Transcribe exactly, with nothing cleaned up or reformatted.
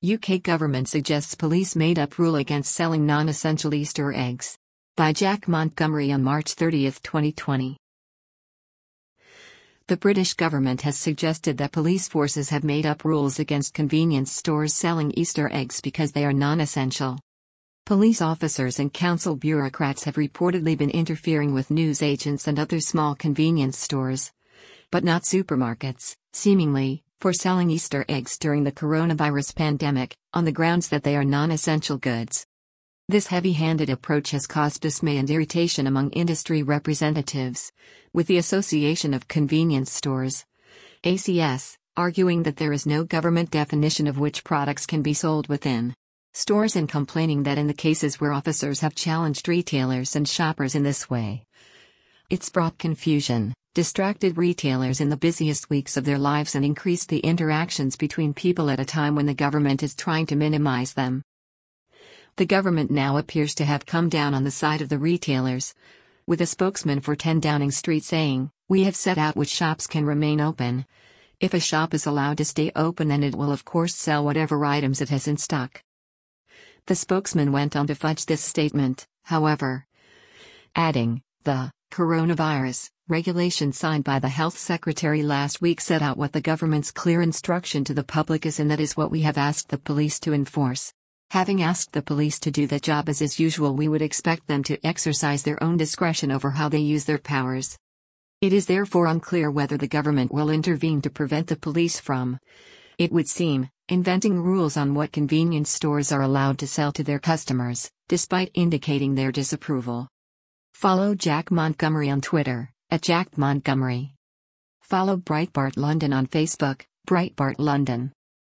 U K government suggests police made-up rule against selling non-essential Easter eggs. By Jack Montgomery on March thirtieth, twenty twenty. The British government has suggested that police forces have made up rules against convenience stores selling Easter eggs because they are non-essential. Police officers and council bureaucrats have reportedly been interfering with newsagents and other small convenience stores, but not supermarkets, seemingly, for selling Easter eggs during the coronavirus pandemic, on the grounds that they are non-essential goods. This heavy-handed approach has caused dismay and irritation among industry representatives, with the Association of Convenience Stores, A C S, arguing that there is no government definition of which products can be sold within stores and complaining that in the cases where officers have challenged retailers and shoppers in this way, it's brought confusion, distracted retailers in the busiest weeks of their lives and increased the interactions between people at a time when the government is trying to minimize them. The government now appears to have come down on the side of the retailers, with a spokesman for ten Downing Street saying, "We have set out which shops can remain open. If a shop is allowed to stay open, then it will of course sell whatever items it has in stock." The spokesman went on to fudge this statement, however, adding, "The coronavirus regulation signed by the Health Secretary last week set out what the government's clear instruction to the public is, and that is what we have asked the police to enforce. Having asked the police to do that job as is usual, we would expect them to exercise their own discretion over how they use their powers. It is therefore unclear whether the government will intervene to prevent the police from, it would seem, inventing rules on what convenience stores are allowed to sell to their customers, despite indicating their disapproval." Follow Jack Montgomery on Twitter, at Jack Montgomery. Follow Breitbart London on Facebook, Breitbart London.